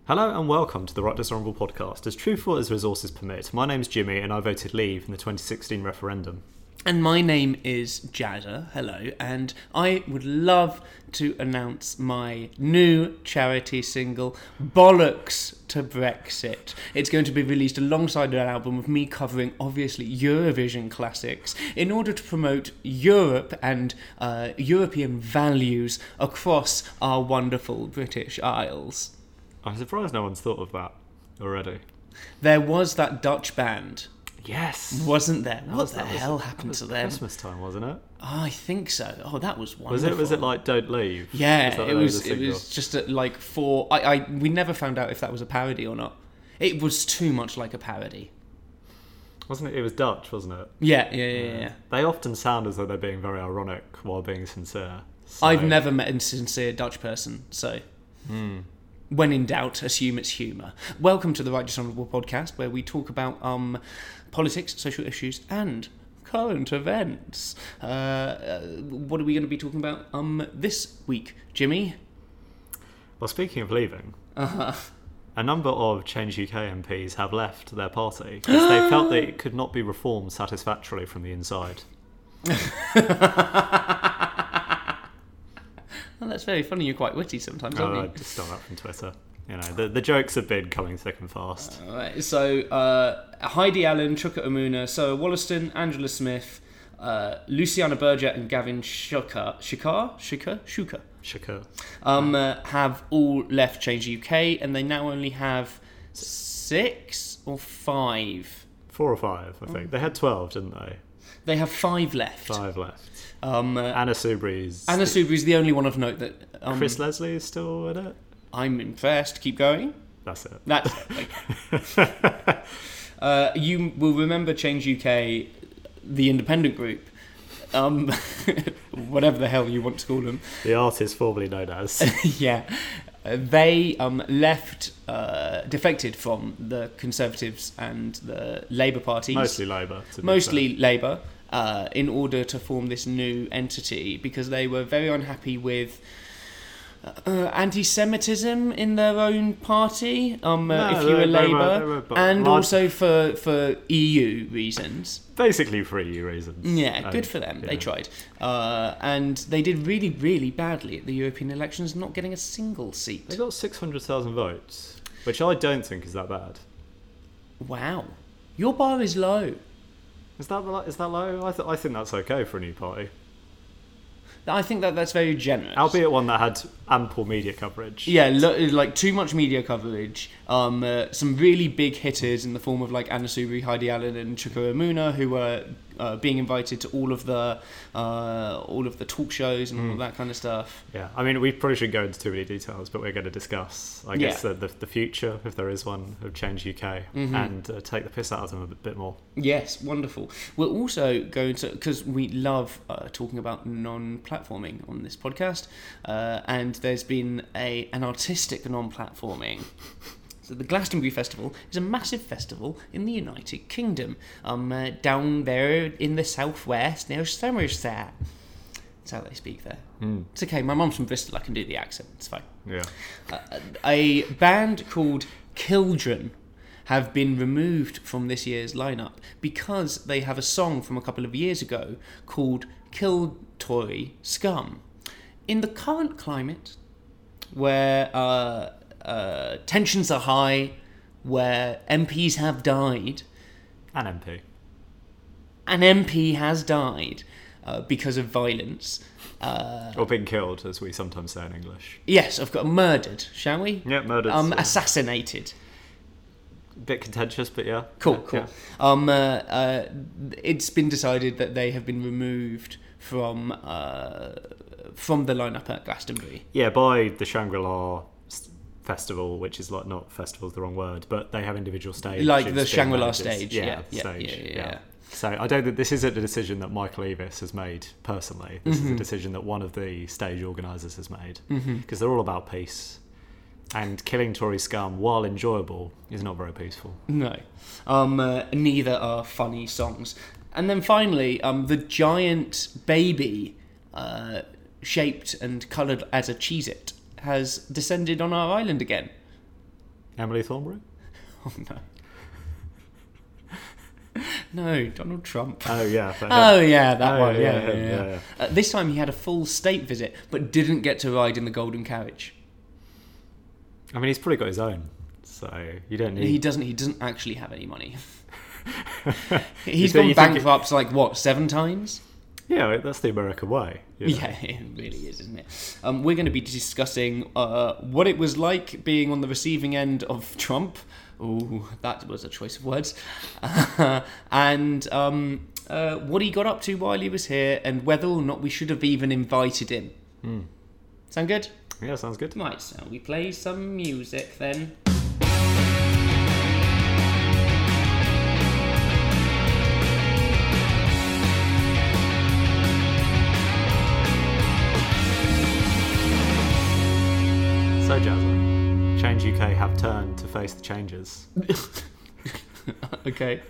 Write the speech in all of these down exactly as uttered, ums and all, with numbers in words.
Hello and welcome to the Right Dishonourable podcast. As truthful as resources permit, my name's Jimmy and I voted Leave in the twenty sixteen referendum. And my name is Jada, hello, and I would love to announce my new charity single, Bollocks to Brexit. It's going to be released alongside an album of me covering, obviously, Eurovision classics in order to promote Europe and uh, European values across our wonderful British Isles. I'm surprised no one's thought of that already. There was that Dutch band. Yes. Wasn't there? What Was the that? hell Was it- happened that to was them? Christmas time, wasn't it? Oh, I think so. Oh, that was wonderful. Was it? Was it like Don't Leave? Yeah, Was that the it name of was. the It single? was just at like four. I, I. We never found out if that was a parody or not. It was too much like a parody. Wasn't it? It was Dutch, wasn't it? Yeah, yeah, yeah. yeah. They often sound as though they're being very ironic while being sincere. So- I've never met a sincere Dutch person, so. Hmm. When in doubt, assume it's humour. Welcome to the Right Dishonourable podcast, where we talk about um, politics, social issues, and current events. Uh, uh, what are we going to be talking about um this week, Jimmy? Well, speaking of leaving, Uh-huh. a number of Change U K M Ps have left their party because they felt that it could not be reformed satisfactorily from the inside. Well, that's very funny. You're quite witty sometimes, aren't Oh, you? I just stole that from Twitter. You know, the, the jokes have been coming thick and fast. Alright, so uh, Heidi Allen, Chuka Umunna, Sarah Wollaston, Angela Smith, uh, Luciana Berger, and Gavin Shukar, Shukar, Shukar, Shukar, Shakur. um, uh, have all left Change U K, and they now only have six or five. Four or five, I think. They had twelve, didn't they? They have five left. Five left. Um, uh, Anna Soubry's... Anna Soubry's the only one of note that. Um, Chris Leslie is still in it? I'm impressed. Keep going. That's it. That's it. Like, uh, you will remember Change U K, the independent group, um, whatever the hell you want to call them. The artist formerly known as... yeah, uh, they um, left, uh, defected from the Conservatives and the Labour parties. Mostly Labour. to be Mostly fair. Labour, uh, in order to form this new entity because they were very unhappy with uh, anti-Semitism in their own party. Um, uh, No, if you were they- they were- Labour, they were bu- and large- also for for E U reasons. Basically for E U reasons. Yeah, Um, good for them. you They know. tried, uh, and they did really, really badly at the European elections, not getting a single seat. They got six hundred thousand votes, which I don't think is that bad. Wow, your bar is low. Is that is that low? I, th- I think that's okay for a new party. I think that that's very generous. Albeit one that had ample media coverage. Yeah, lo- like too much media coverage. Um, uh, some really big hitters in the form of like Anna Soubry, Heidi Allen, and Chuka Umunna, who were uh, being invited to all of the uh, all of the talk shows and all of that kind of stuff. Yeah, I mean, we probably shouldn't go into too many details, but we're going to discuss, I guess, Yeah. the, the the future, if there is one, of Change U K, Mhm. and uh, take the piss out of them a bit, bit more. Yes, wonderful. We're also going to, because we love uh, talking about non-platforming on this podcast, uh, and there's been a an artistic non-platforming. So the Glastonbury Festival is a massive festival in the United Kingdom, um, uh, down there in the southwest near Somerset. That's how they speak there. Mm. It's okay, my mum's from Bristol, I can do the accent, it's fine. Yeah. Uh, a band called Kildren have been removed from this year's lineup because they have a song from a couple of years ago called Kill Tory Scum. In the current climate, where uh, uh, tensions are high, where M Ps have died, An M P. an M P has died uh, because of violence. Uh, Or being killed, as we sometimes say in English. yes, I've got murdered, shall we? Yeah, murdered. Um, yeah. assassinated. Bit contentious, but yeah. Cool, Yeah, cool. yeah. Um, uh, uh, it's been decided that they have been removed from uh, from the lineup at Glastonbury. Yeah, by the Shangri-La s- Festival, which is like not festival's the wrong word, but they have individual stages. Like the being Shangri-La managed. stage, yeah, yeah, stage, yeah, yeah, yeah. So I don't think this isn't a decision that Michael Eavis has made personally. This Mm-hmm. is a decision that one of the stage organisers has made because they're all about peace. And killing Tory scum, while enjoyable, is not very peaceful. No, um, uh, neither are funny songs. And then finally, um, the giant baby, uh, shaped and coloured as a Cheez-It, has descended on our island again. Emily Thornberry? Oh no. No, Donald Trump. Oh yeah. for him. Oh yeah, that Oh, one. yeah, Yeah, yeah, yeah, him, yeah. yeah, yeah. Uh, this time he had a full state visit, but didn't get to ride in the golden carriage. I mean, he's probably got his own, so you don't need. He doesn't. He doesn't actually have any money. You He's think- gone you think it- bankrupt like what, seven times? Yeah, that's the American way. you know. Yeah, it really is, isn't it? Um, we're going to be discussing uh, what it was like being on the receiving end of Trump. Ooh, that was a choice of words. and um, uh, what he got up to while he was here, and whether or not we should have even invited him. Mm. Sound good? Yeah, sounds good. Right, so we play some music then. So, Jazza, Change U K have turned to face the changes. Okay.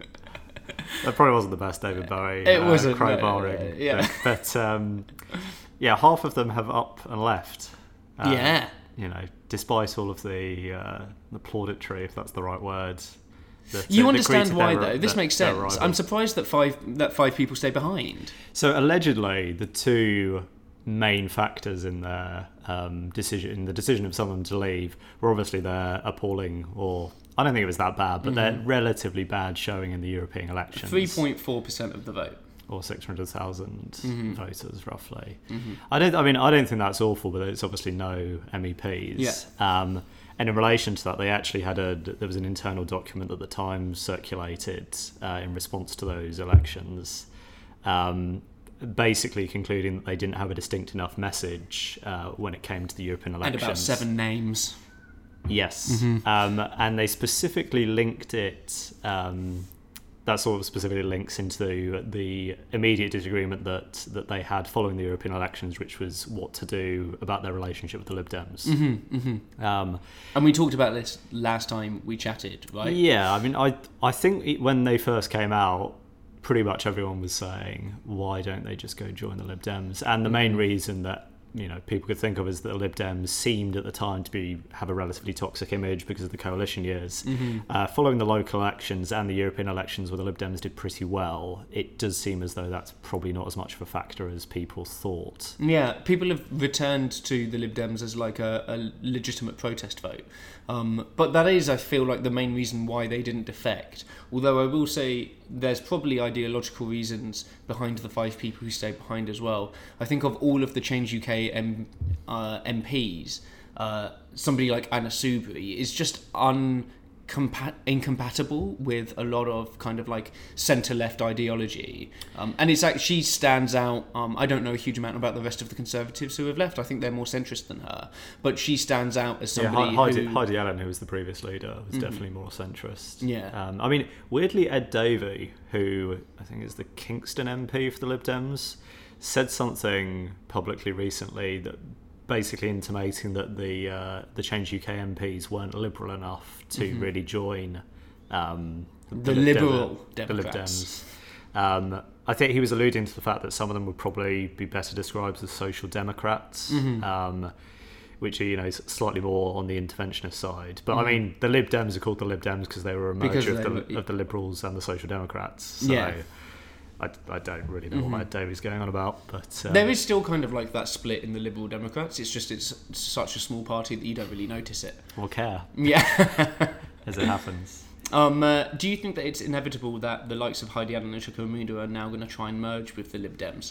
That probably wasn't the best David Bowie It uh, wasn't, no, crowbarring. uh, yeah. But, but um, yeah, half of them have up and left. Uh, Yeah. You know, despite all of the uh, the plauditory, if that's the right word. that- You that understand greeted why, their- though. This their- makes their sense. arrival. I'm surprised that five that five people stay behind. So allegedly, the two main factors in their um, decision, in the decision of someone to leave, were obviously their appalling, or I don't think it was that bad, but their relatively bad showing in the European elections. Three point four percent of the vote. Or six hundred thousand Mm-hmm. voters, roughly. I don't. I mean, I don't think that's awful, but it's obviously no M E Ps. Yeah. Um, and in relation to that, they actually had a. There was an internal document that the Times circulated uh, in response to those elections, um, basically concluding that they didn't have a distinct enough message uh, when it came to the European elections. And about seven names. Yes, um, and they specifically linked it. Um, that sort of specifically links into the immediate disagreement that that they had following the European elections, which was what to do about their relationship with the Lib Dems. Mm-hmm, mm-hmm. Um, And we talked about this last time we chatted, right? yeah, I mean, I I think it, when they first came out, pretty much everyone was saying, why don't they just go join the Lib Dems? And the main reason that you know people could think of is that the Lib Dems seemed at the time to be have a relatively toxic image because of the coalition years. Mm-hmm. Uh, following the local elections and the European elections, where the Lib Dems did pretty well, it does seem as though that's probably not as much of a factor as people thought. Yeah, people have returned to the Lib Dems as like a, a legitimate protest vote. Um, but that is, I feel like, the main reason why they didn't defect. Although I will say there's probably ideological reasons behind the five people who stayed behind as well. I think of all of the Change U K M, uh, M Ps, uh, somebody like Anna Soubry is just un... Compa- incompatible with a lot of kind of like centre-left ideology, um, and it's like she stands out. um, I don't know a huge amount about the rest of the Conservatives who have left. I think they're more centrist than her, but she stands out as Yeah, somebody Heidi, who Heidi Allen, who was the previous leader, was definitely more centrist. Yeah. Um, I mean, weirdly, Ed Davey, who I think is the Kingston M P for the Lib Dems, said something publicly recently that basically intimating that the uh, the Change U K M Ps weren't liberal enough to Mm-hmm. really join um, The Lib Dem- Liberal the Lib Democrats. Dems. Um, I think he was alluding to the fact that some of them would probably be better described as social democrats, Mm-hmm. um, which are you know slightly more on the interventionist side. But Mm-hmm. I mean, the Lib Dems are called the Lib Dems because they were a Because merger of they the, were- of the Liberals and the Social Democrats. So Yeah. I, I don't really know what Ed Davey's going on about, but um, There is still kind of like that split in the Liberal Democrats. It's just it's such a small party that you don't really notice it. we'll care Yeah. as it happens. um, uh, do you think that it's inevitable that the likes of Heidi Allen and Chukwuemeka are now going to try and merge with the Lib Dems?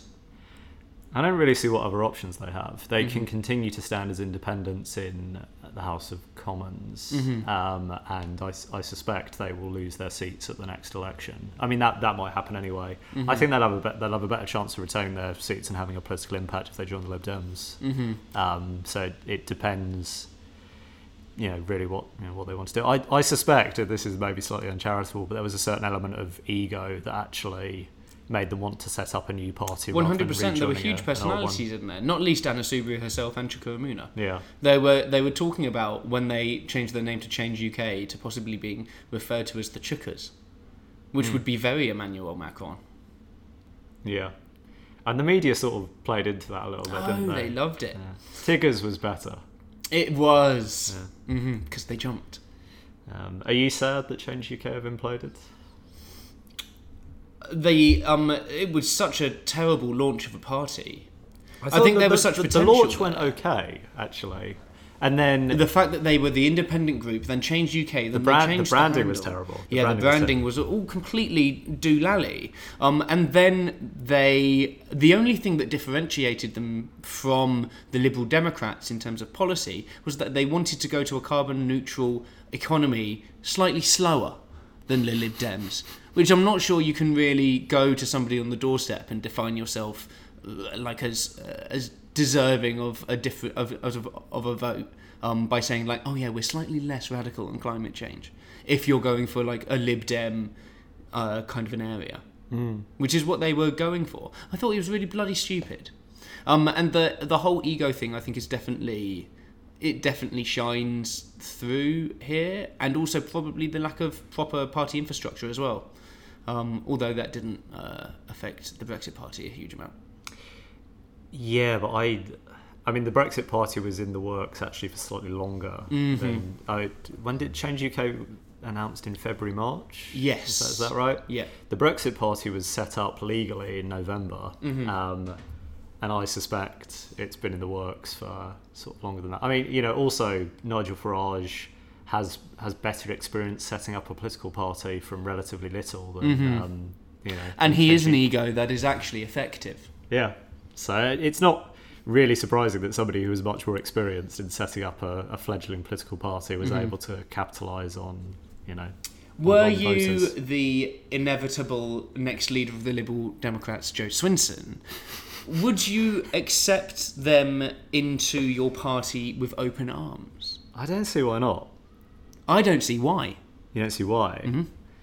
I don't really see what other options they have. They Mm-hmm. can continue to stand as independents in the House of Commons, Mm-hmm. um, and I, I suspect they will lose their seats at the next election. I mean, that, that might happen anyway. Mm-hmm. I think they'll have a be- they'll have a better chance to retain their seats and having a political impact if they join the Lib Dems. Mm-hmm. Um, so it, it depends, you know, really what you know what they want to do. I, I suspect that this is maybe slightly uncharitable, but there was a certain element of ego that actually made them want to set up a new party. One rather hundred than percent. There were rejoining huge a- an old one. personalities in there. Not least Anna Soubry herself and Chukwuemeka. Yeah. They were they were talking about when they changed their name to Change U K to possibly being referred to as the Chukas, which Hmm. would be very Emmanuel Macron. Yeah. And the media sort of played into that a little bit, Oh, didn't they? they loved it. Yeah. Tiggers was better. It was because they jumped. Um, are you sad that Change U K have imploded? They um, it was such a terrible launch of a party. I, I think the, there was the, such the, potential. The launch there. went okay, actually, and then The fact that they were the independent group, then Change U K, then the, brand, they changed the branding the was handle. terrible. The yeah, branding the branding was, was all completely doolally. Um, and then they, the only thing that differentiated them from the Liberal Democrats in terms of policy was that they wanted to go to a carbon neutral economy slightly slower than the Lib Dems, which I'm not sure you can really go to somebody on the doorstep and define yourself uh, like as uh, as deserving of a different of of, of a vote um, by saying like, oh yeah, we're slightly less radical on climate change if you're going for like a Lib Dem uh, kind of an area, mm. which is what they were going for. I thought it was really bloody stupid, um, and the the whole ego thing I think is definitely. It definitely shines through here, and also probably the lack of proper party infrastructure as well. Um, although that didn't uh, affect the Brexit Party a huge amount. Yeah, but I, I mean, the Brexit Party was in the works actually for slightly longer. Mm-hmm. Than I, when did Change U K announced in February, March? Yes, is that, is that right? Yeah. The Brexit Party was set up legally in November. Mm-hmm. Um, And I suspect it's been in the works for sort of longer than that. I mean, you know, also Nigel Farage has has better experience setting up a political party from relatively little than, mm-hmm. um, you know. And he is an ego that is actually effective. Yeah. So it's not really surprising that somebody who was much more experienced in setting up a, a fledgling political party was mm-hmm. able to capitalise on, you know. Were you voters. The inevitable next leader of the Liberal Democrats, Joe Swinson? Would you accept them into your party with open arms? I don't see why not. I don't see why. You don't see why? Mm-hmm.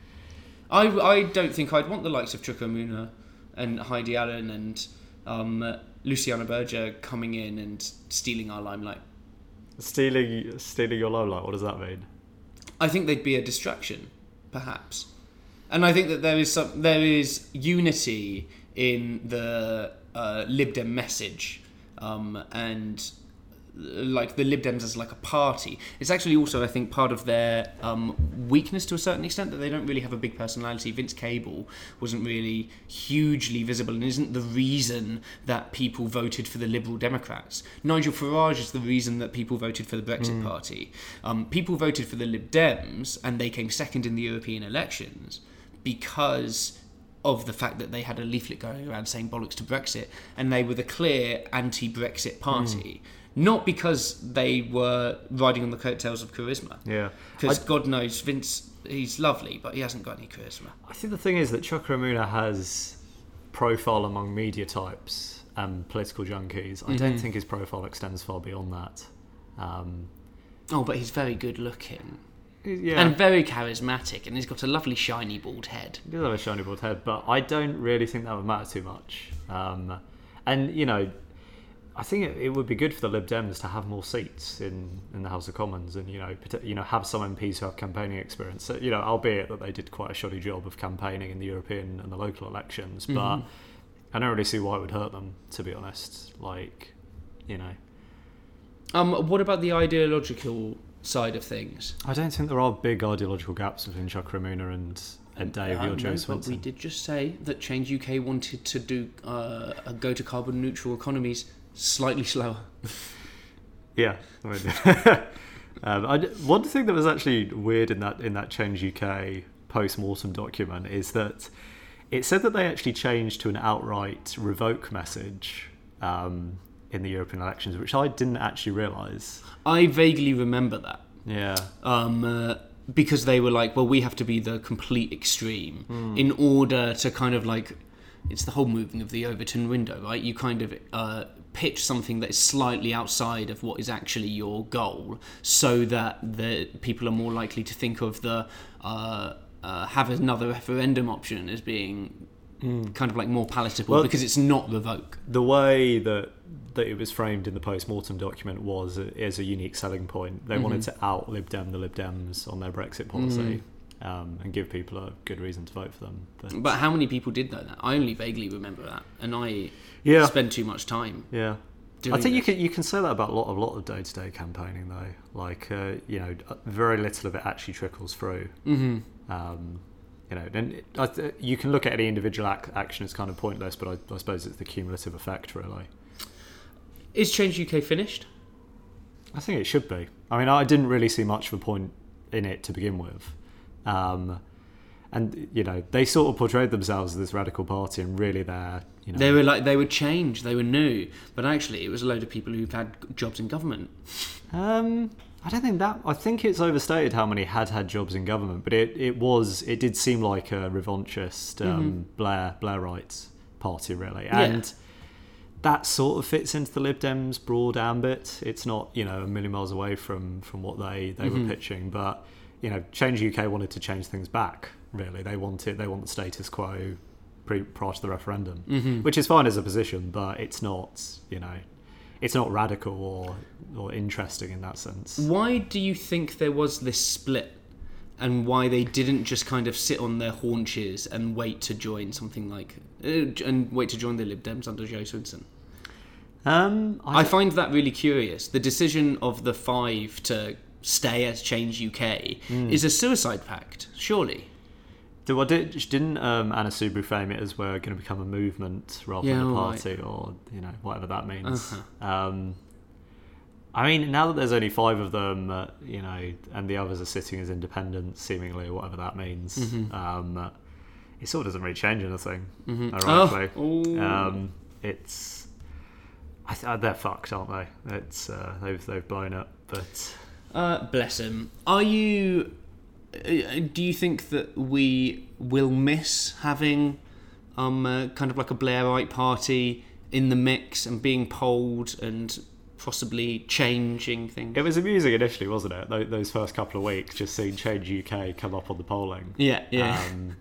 I, I don't think I'd want the likes of Chuka Umunna and Heidi Allen and um, Luciana Berger coming in and stealing our limelight. Stealing stealing your limelight, what does that mean? I think they'd be a distraction, perhaps. And I think that there is some there is unity in the uh, Lib Dem message, um, and like the Lib Dems as like a party. It's actually also, I think, part of their um, weakness to a certain extent, that they don't really have a big personality. Vince Cable wasn't really hugely visible and isn't the reason that people voted for the Liberal Democrats. Nigel Farage is the reason that people voted for the Brexit mm. Party. Um, people voted for the Lib Dems and they came second in the European elections because of the fact that they had a leaflet going around saying bollocks to Brexit, and they were the clear anti-Brexit party. Mm. Not because they were riding on the coattails of charisma. Yeah. Because God knows, Vince, he's lovely, but he hasn't got any charisma. I think the thing is that Chuka Umunna has profile among media types and political junkies. I mm-hmm. don't think his profile extends far beyond that. Um, oh, but he's very good looking. Yeah. And very charismatic, and he's got a lovely shiny bald head. He does have a shiny bald head, but I don't really think that would matter too much. Um, and, you know, I think it, it would be good for the Lib Dems to have more seats in, in the House of Commons, and you know, you know, have some M Ps who have campaigning experience. So, you know, albeit that they did quite a shoddy job of campaigning in the European and the local elections, but mm-hmm. I don't really see why it would hurt them, to be honest. Like, you know. Um, what about the ideological side of things? I don't think there are big ideological gaps between Chuka Umunna and Ed Davey or Joe Swinson. But we did just say that Change U K wanted to do uh, go to carbon neutral economies slightly slower. Yeah. I mean, um, I, one thing that was actually weird in that in that Change U K post-mortem document is that it said that they actually changed to an outright revoke message um, in the European elections, which I didn't actually realise. I vaguely remember that. Yeah. Um, uh, because they were like, well, we have to be the complete extreme mm. in order to kind of like, it's the whole moving of the Overton window, right? You kind of uh, pitch something that is slightly outside of what is actually your goal, so that the people are more likely to think of the uh, uh, have another referendum option as being mm. kind of like more palatable, well, because it's not revoke. The way that that it was framed in the post-mortem document was as a unique selling point. They mm-hmm. wanted to out Lib Dem the Lib Dems on their Brexit policy. Mm. Um, and give people a good reason to vote for them. But, but how many people did know that? I only vaguely remember that, and I yeah. spent too much time. Yeah, doing I think you this. can you can say that about a lot, a lot of day-to-day campaigning, though. Like, uh, you know, very little of it actually trickles through. Mm-hmm. Um, you know, then it, I th- you can look at any individual ac- action as kind of pointless, but I, I suppose it's the cumulative effect, really. Is Change U K finished? I think it should be. I mean, I didn't really see much of a point in it to begin with. Um, and, you know, they sort of portrayed themselves as this radical party, and really they're, you know... They were like, they were change, they were new. But actually, it was a load of people who've had jobs in government. Um, I don't think that... I think it's overstated how many had had jobs in government, but it, it was... It did seem like a revanchist um, Mm-hmm. Blair, Blairite party, really. And... Yeah. That sort of fits into the Lib Dems' broad ambit. It's not, you know, a million miles away from, from what they, they Mm-hmm. were pitching, but, you know, Change U K wanted to change things back, really. They wanted, they want the status quo pre, prior to the referendum, Mm-hmm. which is fine as a position, but it's not, you know, it's not radical or, or interesting in that sense. Why do you think there was this split? And why they didn't just kind of sit on their haunches and wait to join something like... Uh, and wait to join the Lib Dems under Jo Swinson? Um, I find that really curious. The decision of the five to stay as Change U K Mm. is a suicide pact, surely. Do, well, did, didn't um, Anna Soubry frame it as we're going to become a movement rather Yeah, than a all party, or, you know, whatever that means? Uh-huh. Um, I mean, now that there's only five of them, uh, you know, and the others are sitting as independents, seemingly, or whatever that means, Mm-hmm. um, uh, it sort of doesn't really change anything, Mm-hmm. ironically. Oh, ooh. Um, it's... I th- they're fucked, aren't they? It's uh, they've they've blown it, but... Uh, bless him. Are you... Uh, do you think that we will miss having um, uh, kind of like a Blairite party in the mix and being polled and possibly changing things? It was amusing initially, wasn't it? Tho- Those first couple of weeks, just seeing Change U K come up on the polling. Yeah, yeah. Um,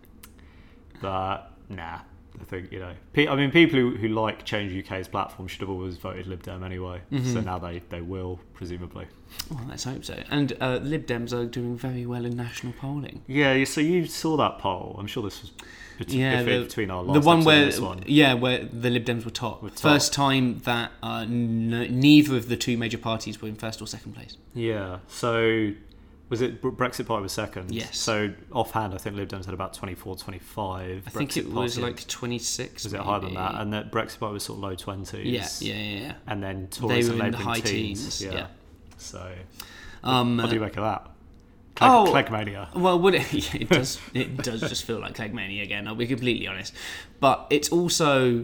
but nah, I think, you know, pe- I mean, people who, who like Change U K's platform should have always voted Lib Dem anyway. Mm-hmm. So now they, they will, presumably. Well, let's hope so. And uh, Lib Dems are doing very well in national polling. Yeah, you- so you saw that poll. I'm sure this was bet- Yeah, if the, it- between our last the one episode where and this one. yeah, where the Lib Dems were top. Were top. First time that uh, n- neither of the two major parties were in first or second place. Yeah, so was it Bre- Brexit Party was second? Yes. So offhand, I think Lib Dems had about twenty-four, twenty-five. I think Brexit it was Party- like twenty-six. Was it maybe. higher than that? And that Brexit Party was sort of low twenties. Yeah, yeah, yeah. yeah. And then They Tories were and in the Labour high teens. teens. Yeah. Yeah. So, Um, what do you make of that? Clegg, oh, Cleggmania. Well, would it, yeah, it does. It does just feel like Cleggmania again. I'll be completely honest, but it's also.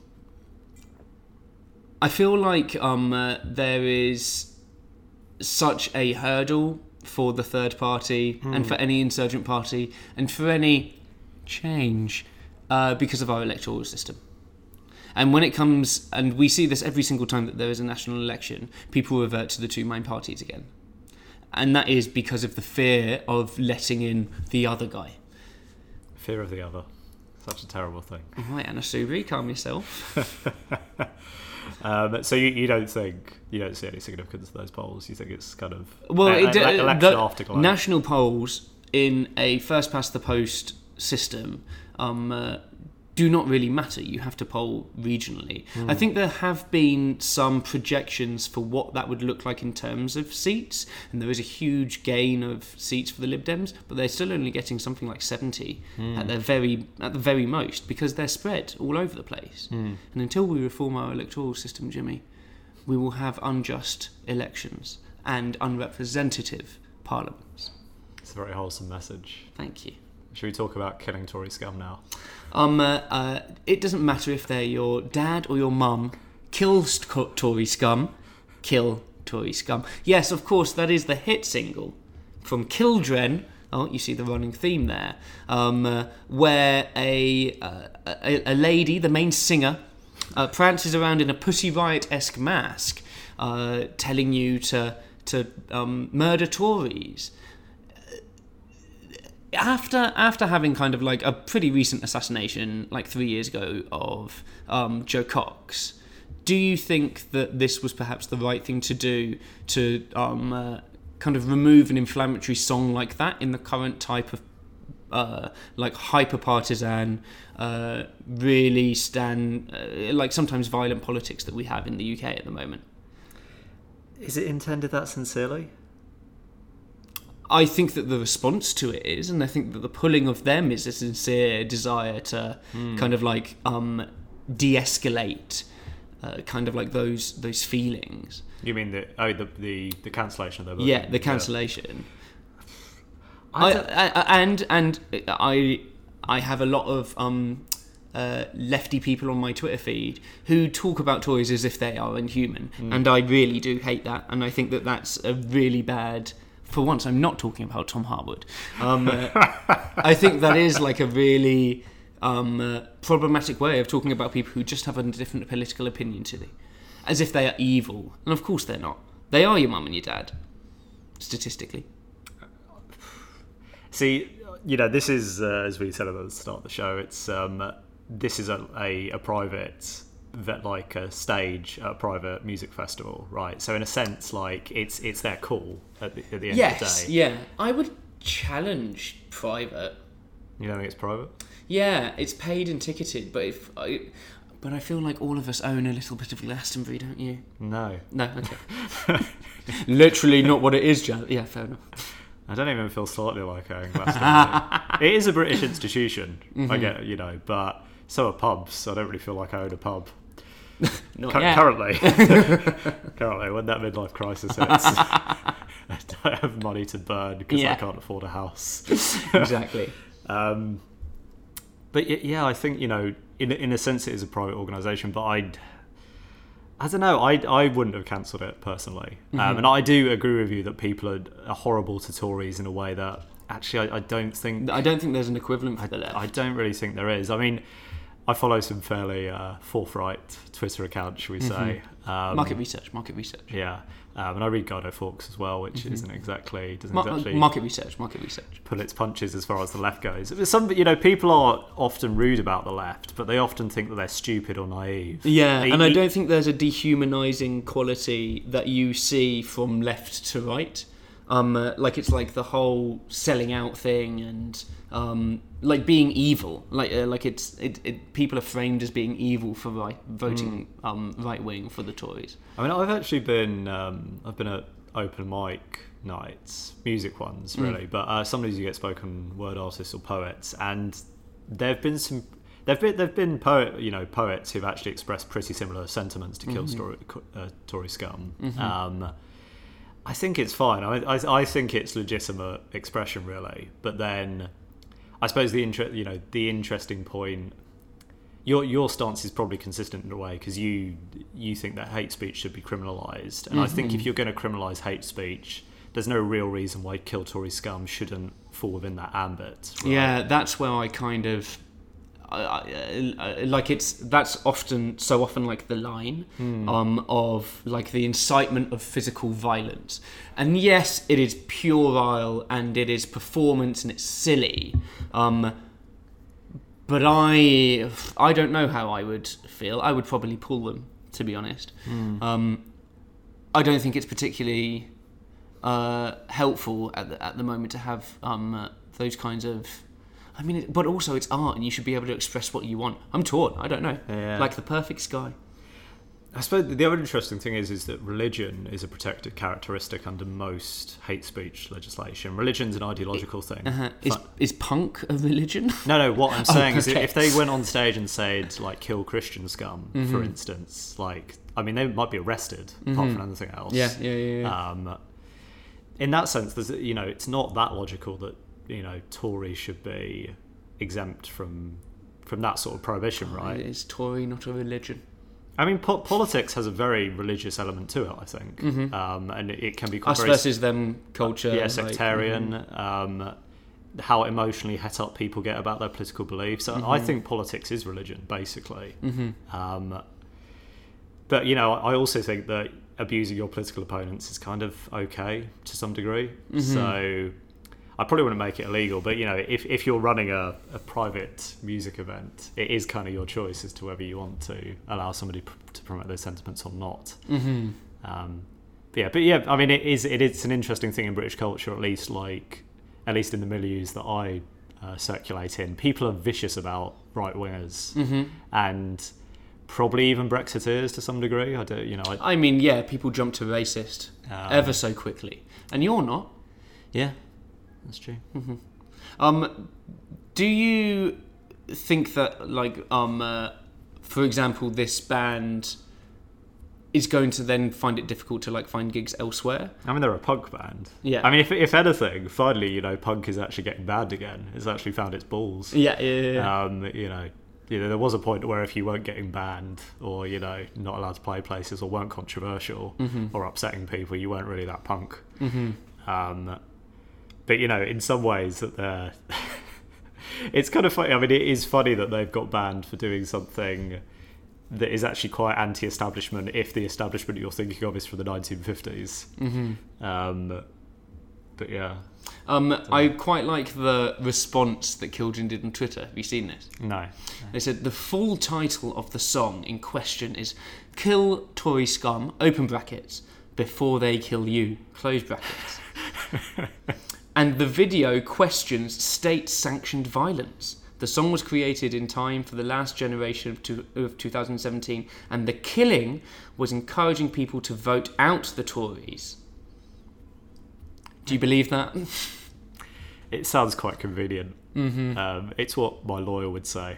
I feel like um, uh, there is such a hurdle for the third party Hmm. and for any insurgent party and for any change uh, because of our electoral system. And when it comes, and we see this every single time that there is a national election, people revert to the two main parties again. And that is because of the fear of letting in the other guy. Fear of the other. Such a terrible thing. All right, Anna Soubry, calm yourself. Um, so you, you don't think you don't see any significance to those polls? You think it's kind of Well, e- it, e- uh, election the afterglow? national polls in a first past the post system um, uh, do not really matter. You have to poll regionally. I think there have been some projections for what that would look like in terms of seats, and there is a huge gain of seats for the Lib Dems, but they're still only getting something like seventy at their very at the very most because they're spread all over the place. And until we reform our electoral system, Jimmy, we will have unjust elections and unrepresentative parliaments. It's a very wholesome message. Thank you. Should we talk about killing Tory scum now? Um, uh, uh, it doesn't matter if they're your dad or your mum. Kill st- Tory scum. Kill Tory scum. Yes, of course, that is the hit single from Kildren. Oh, you see the running theme there. Um, uh, where a, uh, a a lady, the main singer, uh, prances around in a Pussy Riot-esque mask, uh, telling you to to um, murder Tories. After after having kind of like a pretty recent assassination, like three years ago, of um, Joe Cox, do you think that this was perhaps the right thing to do to um, uh, kind of remove an inflammatory song like that in the current type of uh, like hyper partisan, uh, really stand uh, like sometimes violent politics that we have in the U K at the moment. Is it intended that sincerely? I think that the response to it is, and I think that the pulling of them is a sincere desire to mm. kind of like um, de-escalate, uh, kind of like those those feelings. You mean the oh the the, the cancellation of the yeah the cancellation. Yeah. I, I, I, and and I I have a lot of um, uh, lefty people on my Twitter feed who talk about Tories as if they are inhuman, mm. and I really do hate that, and I think that that's a really bad. For once, I'm not talking about Tom Harwood. Um, uh, I think that is like a really um, uh, problematic way of talking about people who just have a different political opinion to thee, as if they are evil. And of course they're not. They are your mum and your dad, statistically. See, you know, this is, uh, as we said at the start of the show, it's um, this is a, a, a private... that like a stage at a private music festival, right? So in a sense, like it's it's their call at the, at the end yes, of the day. Yeah. I would challenge private. You don't think it's private? Yeah, it's paid and ticketed, but if I, but I feel like all of us own a little bit of Glastonbury, don't you? No. No. Okay. Literally not what it is, Jan. Yeah, fair enough. I don't even feel slightly like owning Glastonbury. It is a British institution. Mm-hmm. I get, you know, but so are pubs. I don't really feel like I own a pub. Not Cu- yet. Currently, currently, when that midlife crisis hits, I don't have money to burn because yeah. I can't afford a house. Exactly. Um, but yeah, I think, you know, in in a sense, it is a private organisation. But I'd, I don't know, I I wouldn't have cancelled it personally. Mm-hmm. Um, and I do agree with you that people are, are horrible to Tories in a way that actually I, I don't think I don't think there's an equivalent for I, the left. I don't really think there is. I mean. I follow some fairly uh, forthright Twitter accounts, shall we say. Mm-hmm. Um, market research, market research. Yeah, um, and I read Guido Fawkes as well, which mm-hmm. isn't exactly doesn't Mar- exactly market research, market research. pull its punches as far as the left goes. Some, you know, people are often rude about the left, but they often think that they're stupid or naive. Yeah, they, and I don't think there's a dehumanising quality that you see from left to right. Um, uh, like it's like the whole selling out thing and um, like being evil. Like uh, like it's it, it people are framed as being evil for right, voting mm. um, right wing for the Tories. I mean, I've actually been um, I've been at open mic nights, music ones really, mm. but uh, sometimes you get spoken word artists or poets, and there've been some. There've been there've been poet you know poets who've actually expressed pretty similar sentiments to kill mm-hmm. Tory, uh, Tory scum. Mm-hmm. Um, I think it's fine. I, I I think it's legitimate expression, really. But then, I suppose the inter- you know the interesting point. Your your stance is probably consistent in a way because you you think that hate speech should be criminalised, and mm-hmm. I think if you're going to criminalise hate speech, there's no real reason why kill Tory scum shouldn't fall within that ambit. Right? Yeah, that's where I kind of. I, I, like it's that's often so often like the line mm. um, of like the incitement of physical violence, and yes, it is puerile and it is performance and it's silly, um, but I I don't know how I would feel. I would probably pull them, to be honest. Mm. Um, I don't think it's particularly uh, helpful at the, at the moment to have um, uh, those kinds of. I mean, but also it's art, and you should be able to express what you want. I'm torn. I don't know. Yeah. Like the perfect sky. I suppose the other interesting thing is is that religion is a protected characteristic under most hate speech legislation. Religion's an ideological thing. Uh-huh. Is, is punk a religion? No, no. What I'm saying oh, is, okay. if they went on stage and said like "kill Christian scum," mm-hmm. for instance, like I mean, they might be arrested mm-hmm. apart from anything else. Yeah, yeah, yeah. yeah. Um, in that sense, there's you know, it's not that logical that. You know, Tory should be exempt from from that sort of prohibition, right? Is Tory not a religion? I mean, po- politics has a very religious element to it, I think, mm-hmm. um, and it, it can be us very, versus them culture, yeah, sectarian. Like, mm-hmm. um, how emotionally het up people get about their political beliefs. So mm-hmm. I think politics is religion, basically. Mm-hmm. Um, but you know, I also think that abusing your political opponents is kind of okay to some degree. Mm-hmm. So. I probably wouldn't make it illegal, but you know, if, if you're running a, a private music event, it is kind of your choice as to whether you want to allow somebody p- to promote those sentiments or not. Mm-hmm. Um, but yeah, but yeah, I mean, it is it is an interesting thing in British culture, at least like at least in the milieus that I uh, circulating. People are vicious about right wingers, Mm-hmm. and probably even Brexiteers to some degree. I don't, you know. I, I mean, yeah, people jump to racist Um, ever so quickly, and you're not. yeah, that's true. Um, do you think that, like, um, uh, for example, this band is going to then find it difficult to like find gigs elsewhere? I mean, they're a punk band. Yeah. I mean, if if anything, finally, you know, punk is actually getting banned again. It's actually found its balls. Yeah, yeah, yeah. yeah. Um, you know, you know, there was a point where if you weren't getting banned, or you know, not allowed to play places, or weren't controversial Mm-hmm. or upsetting people, you weren't really that punk. Mm-hmm. Um, but you know, in some ways, that they're. It's kind of funny. I mean, it is funny that they've got banned for doing something that is actually quite anti-establishment if the establishment you're thinking of is from the nineteen fifties. Mm-hmm. Um, but yeah. Um, I quite like the response that Killjoy did on Twitter. Have you seen this? No. They said the full title of the song in question is "Kill Tory Scum" (open brackets) before they kill you (close brackets). And the video questions state-sanctioned violence. The song was created in time for the last generation of, two, of two thousand seventeen, and the killing was encouraging people to vote out the Tories. Do you believe that? It sounds quite convenient. Mm-hmm. Um, it's what my lawyer would say.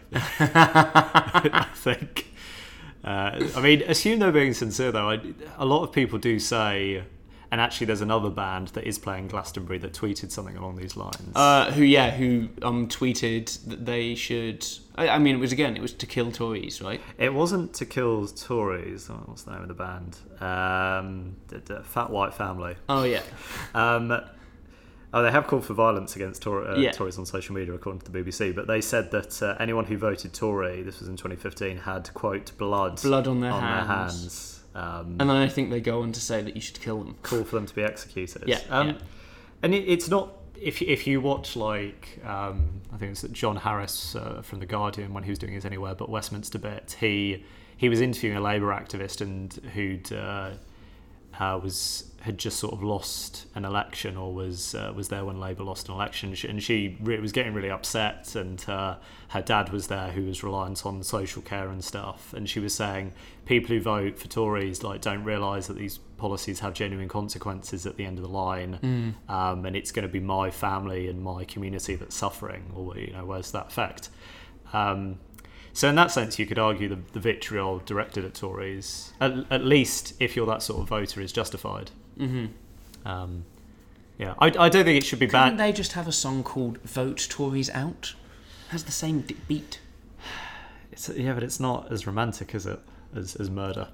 I think. Uh, I mean, assume they're being sincere, though. I, a lot of people do say, and actually there's another band that is playing Glastonbury that tweeted something along these lines. Uh, who, yeah, who um, tweeted that they should... I, I mean, it was, again, it was to kill Tories, right? It wasn't to kill Tories. Oh, what's the name of the band? Um, the, the Fat White Family. Oh, yeah. Um, oh, they have called for violence against Tor- uh, Yeah. Tories on social media, according to the B B C. But they said that uh, anyone who voted Tory, this was in twenty fifteen, had, quote, blood, Blood on their on hands. their hands. Um, And then I think they go on to say that you should kill them. call for them to be executed. Yeah, um, yeah. And it, it's not. If if you watch like um, I think it's John Harris uh, from the Guardian when he was doing his Anywhere But Westminster bit, he he was interviewing a Labour activist and who'd uh, uh, was had just sort of lost an election or was uh, was there when Labour lost an election, and she re- was getting really upset, and uh, her dad was there who was reliant on social care and stuff, and she was saying people who vote for Tories like don't realise that these policies have genuine consequences at the end of the line, Mm. um, and it's going to be my family and my community that's suffering, or you know, where's that effect? Um, so in that sense, you could argue the, the vitriol directed at Tories, at, at least if you're that sort of voter, is justified. Mm-hmm. Um, yeah, I, I don't think it should be Couldn't banned. they just have a song called Vote Tories Out? It has the same d- beat. It's, yeah, but it's not as romantic, is it, as, as murder?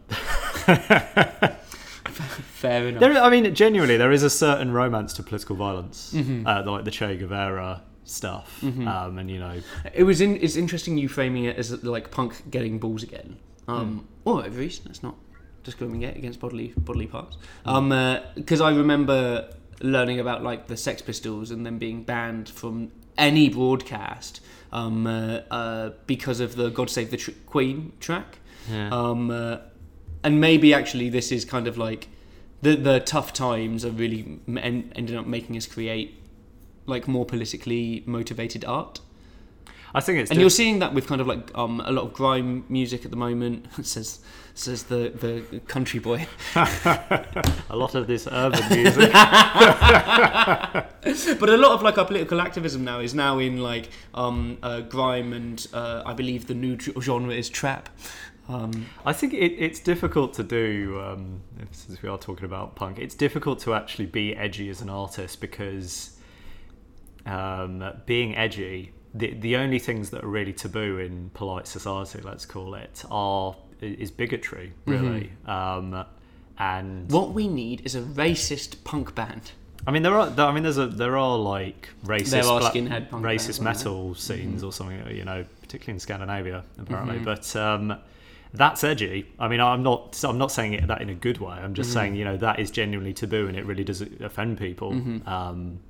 Fair enough. There, I mean, genuinely, there is a certain romance to political violence, Mhm. uh, like the Che Guevara stuff, Mhm. um, and you know, It was in, it's interesting you framing it as like punk getting balls again. Um, Hmm. Or ovaries, that's not discriminating it against bodily bodily parts. Um, Because I remember learning about like the Sex Pistols and them being banned from any broadcast um, uh, uh, because of the God Save the Tr- Queen track. yeah. Um, uh, and maybe actually this is kind of like the the tough times are really m- en- ended up making us create like more politically motivated art. I think it's And just- you're seeing that with kind of like um, a lot of grime music at the moment. says says the the country boy. a lot of this urban music. But a lot of like our political activism now is now in like um, uh, grime, and uh, I believe the new tr- genre is trap. Um, I think it, it's difficult to do, um, since we are talking about punk, it's difficult to actually be edgy as an artist because um, being edgy, the the only things that are really taboo in polite society, let's call it, are is bigotry, really. Um, and what we need is a racist punk band. I mean, there are. I mean, there's a there are like racist, There are black- skinhead punk racist bands, aren't metal scenes or something. You know, particularly in Scandinavia, apparently. Mhm. But um, that's edgy. I mean, I'm not. I'm not saying it that in a good way. I'm just Mhm. saying, you know, that is genuinely taboo, and it really does offend people. Mhm. Um,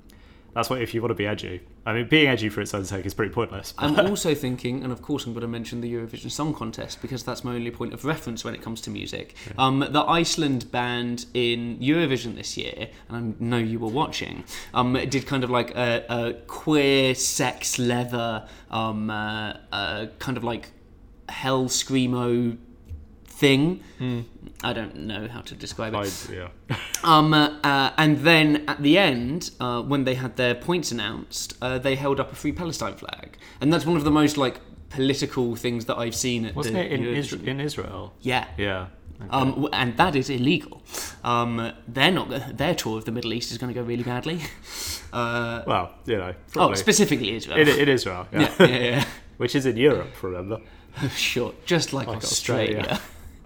That's what if you want to be edgy. I mean, being edgy for its own sake is pretty pointless. I'm also thinking, and of course I'm going to mention the Eurovision Song Contest because that's my only point of reference when it comes to music. Yeah. Um, the Iceland band in Eurovision this year, and I know you were watching, um, did kind of like a, a queer sex leather, um, uh, uh, kind of like hell screamo thing. Mm. I don't know how to describe it. I, yeah. um, uh, and then at the end, uh, when they had their points announced, uh, they held up a Free Palestine flag, and that's one of the most like political things that I've seen. At Wasn't the it in, Eurovision. Isra- in Israel? Yeah. Yeah. Okay. Um, and that is illegal. Um, they're not. Their tour of the Middle East is going to go really badly. Uh, well, you know. Probably. Oh, specifically Israel. In, in Israel. Yeah. yeah, yeah, yeah. Which is in Europe, remember? Sure, just like, like Australia. Australia.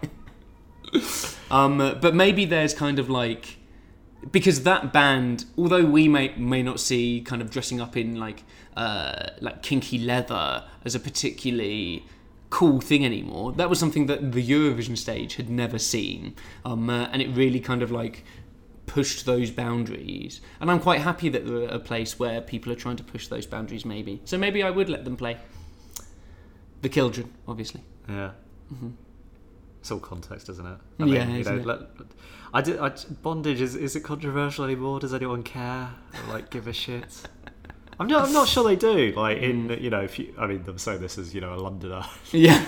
um, but maybe there's kind of like, because that band, although we may may not see kind of dressing up in like uh, like kinky leather as a particularly cool thing anymore, that was something that the Eurovision stage had never seen, um, uh, and it really kind of like pushed those boundaries. And I'm quite happy that we're at a place where people are trying to push those boundaries. Maybe so. Maybe I would let them play. The children, obviously. Yeah. Mm-hmm. It's all context, isn't it? I yeah, mean, you know, let, I did. I, bondage is is it controversial anymore? Does anyone care? Or, like, give a shit? I'm not. I'm not sure they do. Like in you know, if you, I mean, I'm saying this as you know a Londoner. Yeah.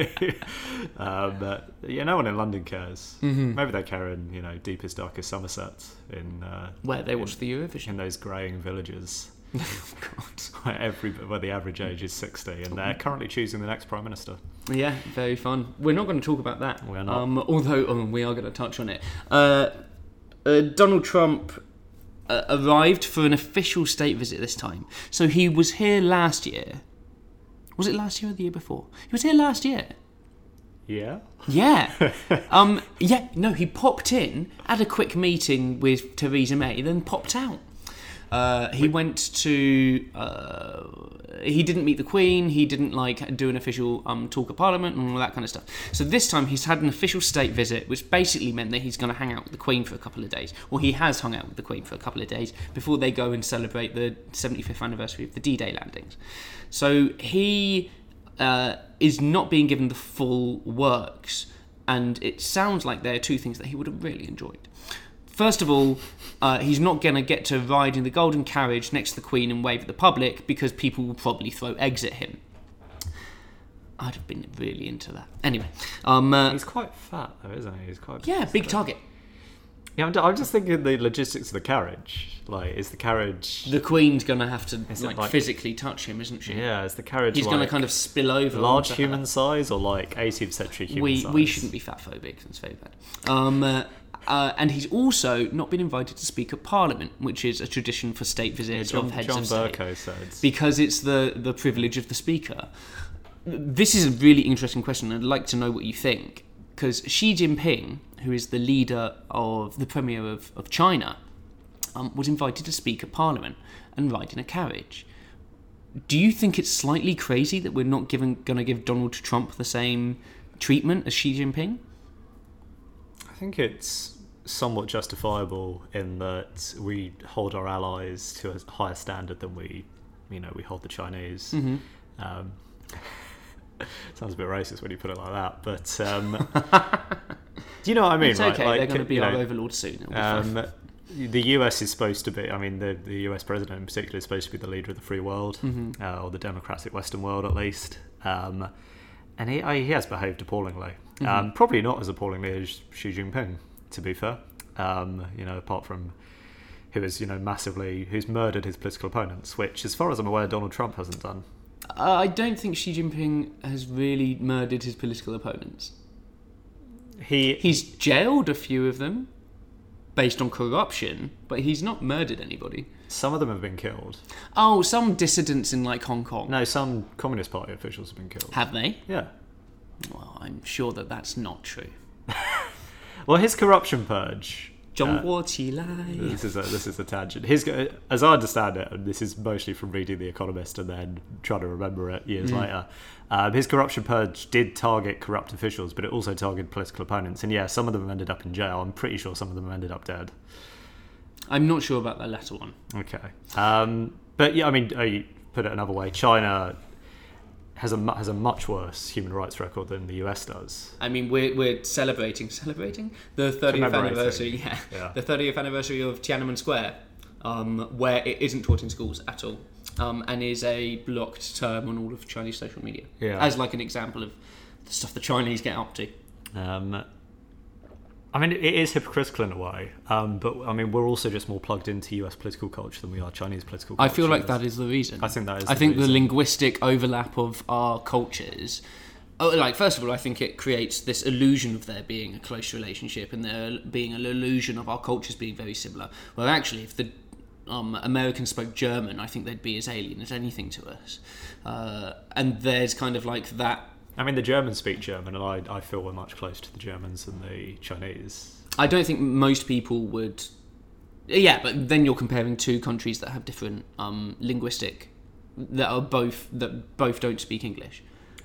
um, but yeah, no one in London cares. Mm-hmm. Maybe they care in you know deepest darkest Somerset in uh, where they in, watch the Eurovision in those greying villages. Oh God! Where every where the average age is sixty, and they're currently choosing the next prime minister. Yeah, very fun. We're not going to talk about that. We're not. Um, although um, we are going to touch on it. Uh, uh, Donald Trump uh, arrived for an official state visit this time. So he was here last year. Was it last year or the year before? He was here last year. Yeah. Yeah. um. Yeah. No, he popped in, had a quick meeting with Theresa May, then popped out. Uh, he went to. Uh, he didn't meet the Queen. He didn't like do an official um, talk of Parliament and all that kind of stuff. So this time he's had an official state visit, which basically meant that he's going to hang out with the Queen for a couple of days. Or he has hung out with the Queen for a couple of days before they go and celebrate the seventy-fifth anniversary of the D-Day landings. So he uh, is not being given the full works, and it sounds like there are two things that he would have really enjoyed. First of all, uh, he's not going to get to ride in the golden carriage next to the Queen and wave at the public because people will probably throw eggs at him. I'd have been really into that. Anyway. Um, uh, he's quite fat, though, isn't he? He's quite Yeah, big fat. Target. Yeah, I'm, I'm just thinking the logistics of the carriage. Like, is the carriage... The Queen's going to have to like, like physically touch him, isn't she? Yeah, is the carriage He's like, going to kind of spill over. Large human her. size or like eighteenth century human we, size? We shouldn't be fat-phobic. That's very bad. Um... Uh, Uh, and he's also not been invited to speak at Parliament, which is a tradition for state visits yeah, John, of heads John of state. Bercow said. Because it's the, the privilege of the Speaker. This is a really interesting question. I'd like to know what you think. Because Xi Jinping, who is the leader of the Premier of, of China, um, was invited to speak at Parliament and ride in a carriage. Do you think it's slightly crazy that we're not going to give Donald Trump the same treatment as Xi Jinping? I think it's somewhat justifiable in that we hold our allies to a higher standard than we, you know, we hold the Chinese. Mm-hmm. Um, sounds a bit racist when you put it like that, but um, do you know what I mean? It's right? okay. Like, They're going to be our know, overlord soon. Um, the U S is supposed to be. I mean, the the U S president in particular is supposed to be the leader of the free world, mm-hmm. uh, or the democratic Western world at least. Um, and he he has behaved appallingly. Mm-hmm. Um, probably not as appallingly as Xi Jinping, to be fair. Um, you know, apart from who is, you know, massively, who's murdered his political opponents, which, as far as I'm aware, Donald Trump hasn't done. Uh, I don't think Xi Jinping has really murdered his political opponents. He He's jailed a few of them based on corruption, but he's not murdered anybody. Some of them have been killed. Oh, some dissidents in, like, Hong Kong. No, some Communist Party officials have been killed. Have they? Yeah. Well, I'm sure that that's not true. Well, his corruption purge. Uh, this is a this is a tangent. His, as I understand it, and this is mostly from reading The Economist and then trying to remember it years mm. later. Um, his corruption purge did target corrupt officials, but it also targeted political opponents. And yeah, some of them ended up in jail. I'm pretty sure some of them ended up dead. I'm not sure about that latter one. Okay. Um, but yeah, I mean, uh, you put it another way, China has a mu- has a much worse human rights record than the U S does. I mean, we're we're celebrating celebrating the thirtieth anniversary. Yeah, yeah, the thirtieth anniversary of Tiananmen Square, um, where it isn't taught in schools at all, um, and is a blocked term on all of Chinese social media. Yeah. As like an example of the stuff the Chinese get up to. Um, I mean, it is hypocritical in a way, um, but I mean, we're also just more plugged into U S political culture than we are Chinese political culture. I feel like that is the reason. I think that is I the think reason. the linguistic overlap of our cultures, oh, like, first of all, I think it creates this illusion of there being a close relationship and there being an illusion of our cultures being very similar. Well, actually, if the um, Americans spoke German, I think they'd be as alien as anything to us. Uh, and there's kind of like that. I mean, the Germans speak German, and I, I feel we're much closer to the Germans than the Chinese. I don't think most people would. Yeah, but then you're comparing two countries that have different um, linguistic, that are both that both don't speak English.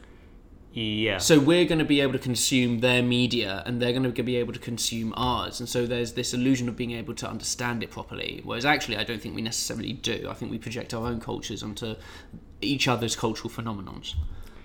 Yeah. So we're going to be able to consume their media, and they're going to be able to consume ours, and so there's this illusion of being able to understand it properly. Whereas actually, I don't think we necessarily do. I think we project our own cultures onto each other's cultural phenomenons.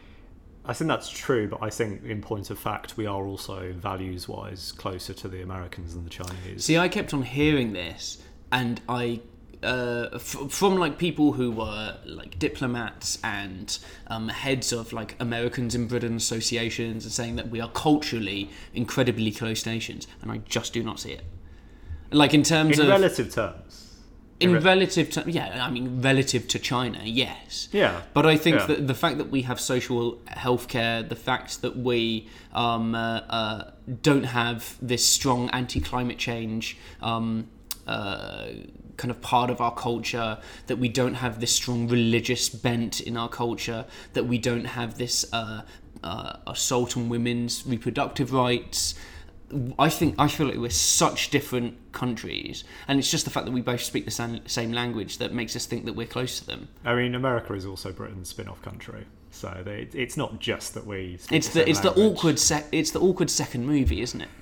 I think that's true, but I think in point of fact we are also values-wise closer to the Americans than the Chinese. See, I kept on hearing this, and I, uh, f- from like people who were like diplomats and um, heads of like Americans in Britain associations, and saying that we are culturally incredibly close nations, and I just do not see it. Like in terms in of relative terms. In Re- relative to, yeah, I mean, relative to China, yes. Yeah. But I think yeah. that the fact that we have social healthcare, the fact that we um, uh, uh, don't have this strong anti-climate change um, uh, kind of part of our culture, that we don't have this strong religious bent in our culture, that we don't have this uh, uh, assault on women's reproductive rights. I think I feel like we're such different countries, and it's just the fact that we both speak the same, same language that makes us think that we're close to them. I mean, America is also Britain's spin-off country, so they, it's not just that we. Speak It's the, the same it's language. the awkward sec, it's the awkward second movie, isn't it?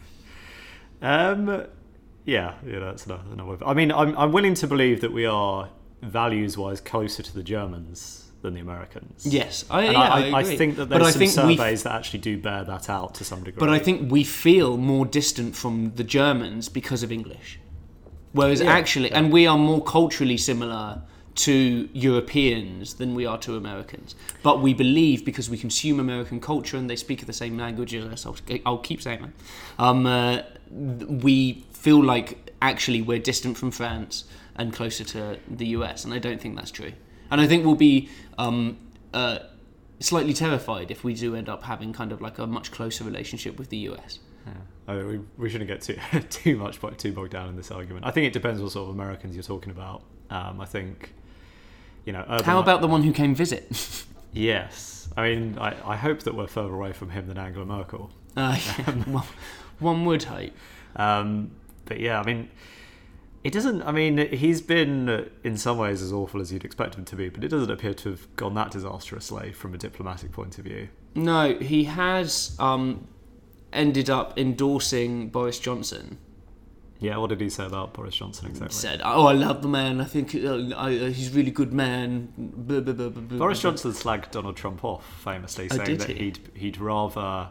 Um, yeah, yeah, that's another. another I mean, I'm I'm willing to believe that we are values-wise closer to the Germans than the Americans. Yes, I, And yeah, I, I, I, agree. I think that But there's I some think we surveys that actually do bear that out to some degree. But I think we feel more distant from the Germans because of English. Whereas Yeah, actually, yeah. and we are more culturally similar to Europeans than we are to Americans. But we believe, because we consume American culture and they speak the same language as us, I'll, I'll keep saying that, um, uh, we feel like actually we're distant from France and closer to the U S, and I don't think that's true. And I think we'll be um, uh, slightly terrified if we do end up having kind of like a much closer relationship with the U S. Yeah. I mean, we, we shouldn't get too too much too bogged down in this argument. I think it depends what sort of Americans you're talking about. Um, I think, you know, urban How about the one who came visit? Yes, I mean, I, I hope that we're further away from him than Angela Merkel. Uh, yeah, well, one would hope. Um, but yeah, I mean, it doesn't. I mean, he's been in some ways as awful as you'd expect him to be, but it doesn't appear to have gone that disastrously from a diplomatic point of view. No, he has um, ended up endorsing Boris Johnson. Yeah, what did he say about Boris Johnson exactly? Said, "Oh, I love the man. I think uh, I, uh, he's a really good man." Blah, blah, blah, blah, blah, Boris blah. Johnson slagged Donald Trump off famously, Oh, saying did that he? he'd he'd rather.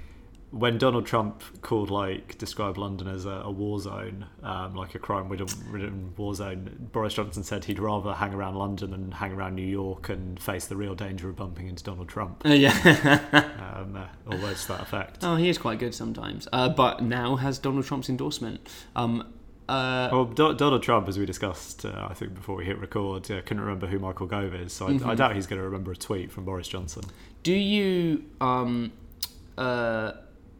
When Donald Trump called, like, described London as a, a war zone, um, like a crime-ridden war zone, Boris Johnson said he'd rather hang around London than hang around New York and face the real danger of bumping into Donald Trump. Uh, yeah. um, uh, or words to that effect. Oh, he is quite good sometimes. Uh, but now has Donald Trump's endorsement. Um, uh, Well, Do- Donald Trump, as we discussed, uh, I think before we hit record, uh, couldn't remember who Michael Gove is, so I, Mm-hmm. I doubt he's going to remember a tweet from Boris Johnson. do you um, uh,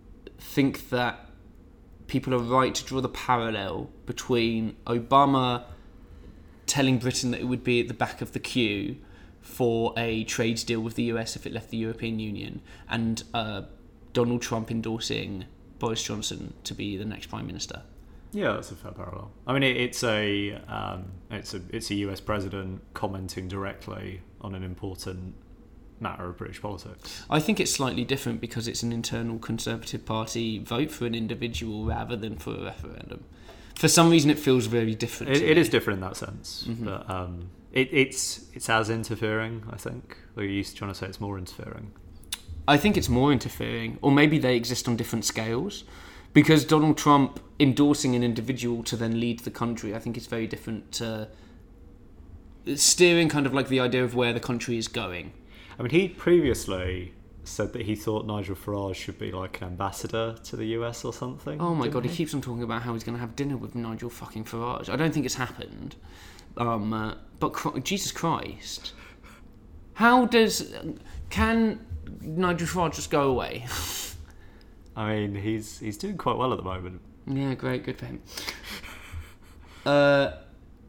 think that people are right to draw the parallel between Obama telling Britain that it would be at the back of the queue for a trade deal with the U S if it left the European Union, and uh, Donald Trump endorsing Boris Johnson to be the next Prime Minister? Yeah, that's a fair parallel. I mean, it, it's a um, it's a it's a U S president commenting directly on an important matter of British politics. I think it's slightly different because it's an internal Conservative Party vote for an individual rather than for a referendum. For some reason, it feels very different. It, to it me. is different in that sense, Mm-hmm. but um, it, it's it's as interfering. I think. Or are you trying to say it's more interfering? I think it's more interfering, or maybe they exist on different scales. Because Donald Trump endorsing an individual to then lead the country, I think it's very different to steering kind of like the idea of where the country is going. I mean, he previously said that he thought Nigel Farage should be like an ambassador to the U S or something. Oh my god, he? he keeps on talking about how he's going to have dinner with Nigel fucking Farage. I don't think it's happened. Um, uh, but Cro- Jesus Christ. How does... Can Nigel Farage just go away? I mean, he's he's doing quite well at the moment. Yeah, great, good for him. Uh,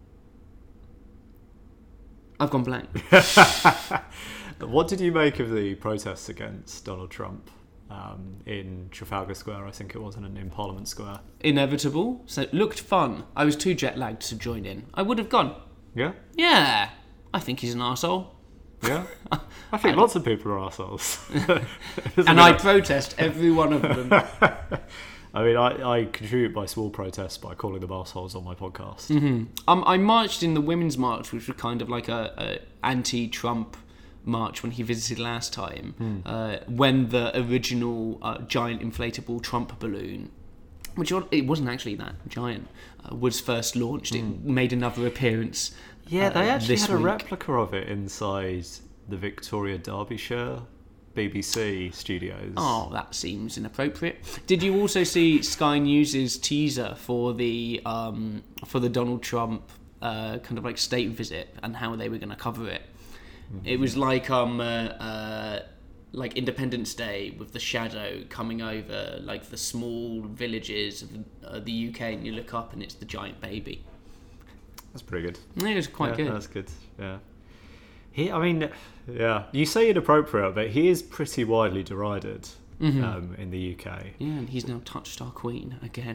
I've gone blank. What did you make of the protests against Donald Trump um, in Trafalgar Square, I think it was, and in Parliament Square? Inevitable. So it looked fun. I was too jet lagged to join in. I would have gone. Yeah? Yeah. I think he's an arsehole. Yeah? I think lots of people are arseholes. And I protest every one of them. I mean, I, I contribute by small protests by calling them arseholes on my podcast. Mm-hmm. Um, I marched in the Women's March, which was kind of like a, a anti-Trump march when he visited last time, mm. uh, when the original uh, giant inflatable Trump balloon, which it wasn't actually that giant, uh, was first launched. Mm. It made another appearance. Yeah, they uh, actually this had a week. replica of it inside the Victoria Derbyshire B B C studios. Oh, that seems inappropriate. Did you also see Sky News's teaser for the um, for the Donald Trump uh, kind of like state visit and how they were going to cover it? Mm-hmm. It was like um uh, uh, like Independence Day with the shadow coming over like the small villages of uh, the U K, and you look up and it's the giant baby. That's pretty good. It was quite yeah, good. That's good. Yeah. He, I mean, yeah. You say inappropriate, but he is pretty widely derided Mm-hmm. um, in the U K. Yeah, and he's now touched our queen again.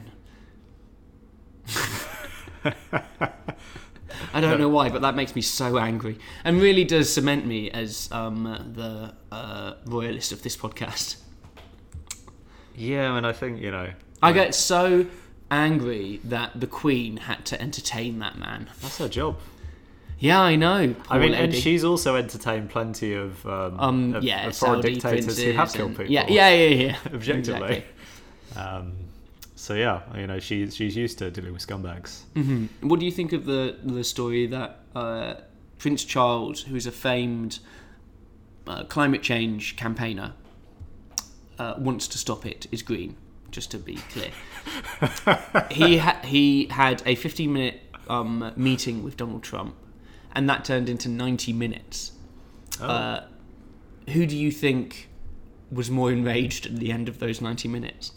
I don't know why, but that makes me so angry, and really does cement me as um, the uh, royalist of this podcast. Yeah, and I think, you know, I get so angry that the Queen had to entertain that man. that's her job. Yeah, I know. I mean, and lady. she's also entertained plenty of, um, um, of, yeah, of foreign Saudi dictators who have princes killed and- people. Yeah, yeah, yeah, yeah. objectively. Exactly. Um, so yeah, you know, she's she's used to dealing with scumbags. Mm-hmm. What do you think of the the story that uh, Prince Charles, who is a famed uh, climate change campaigner, uh, wants to stop it, is green? Just to be clear, he ha- he had a fifteen minute um, meeting with Donald Trump, and that turned into ninety minutes. Oh. Uh, who do you think was more enraged at the end of those ninety minutes?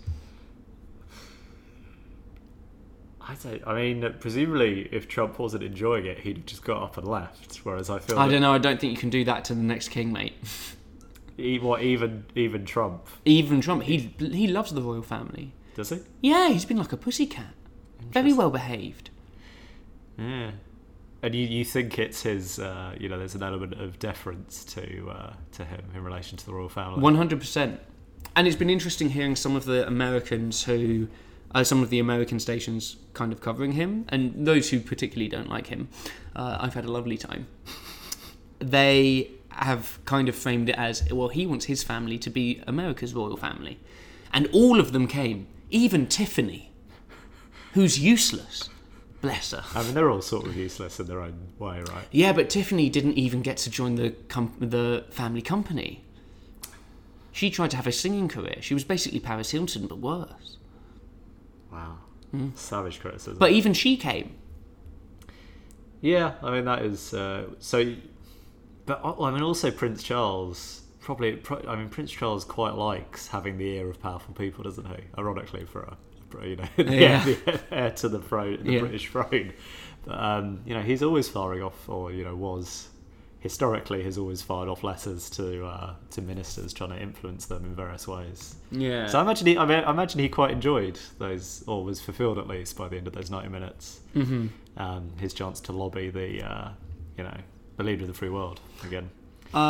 I don't. I mean, presumably, if Trump wasn't enjoying it, he'd have just got up and left. Whereas I feel I that don't know. I don't think you can do that to the next king, mate. E- what even even Trump, Even Trump, he he loves the royal family. does he? Yeah, he's been like a pussycat. Very well behaved. Yeah. And you, you think it's his, uh, you know, there's an element of deference to uh, to him in relation to the royal family. one hundred percent. And it's been interesting hearing some of the Americans who, uh, some of the American stations kind of covering him, and those who particularly don't like him. Uh, I've had a lovely time. They have kind of framed it as, well, he wants his family to be America's royal family. And all of them came, even Tiffany, who's useless. Bless her. I mean, they're all sort of useless in their own way, right? Yeah, but Tiffany didn't even get to join the com- the family company. She tried to have a singing career. She was basically Paris Hilton, but worse. Wow. Mm. Savage criticism. But even she came. Yeah, I mean, that is... Uh, so... But, I mean, also Prince Charles... Probably... Pro- I mean, Prince Charles quite likes having the ear of powerful people, doesn't he? Ironically, for a... You know, Yeah. the heir to the throne, the Yeah. British throne. But, um, you know, he's always firing off, or you know, was historically has always fired off letters to uh, to ministers trying to influence them in various ways. Yeah. So I imagine he, I mean, I imagine he quite enjoyed those, or was fulfilled at least by the end of those ninety minutes. Mm-hmm. Um, his chance to lobby the, uh, you know, the leader of the free world again. Uh,